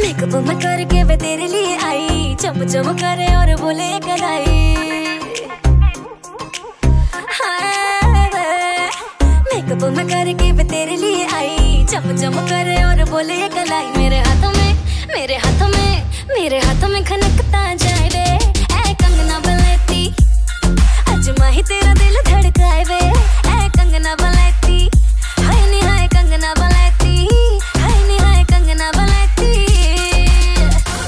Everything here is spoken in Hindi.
मेकअप मैं करके वे तेरे लिए आई, चम चम करे और बोले कलाई। मेकअप मैं करके वे तेरे लिए आई, चम चम करे और बोले कलाई। मेरे हाथों में खनकता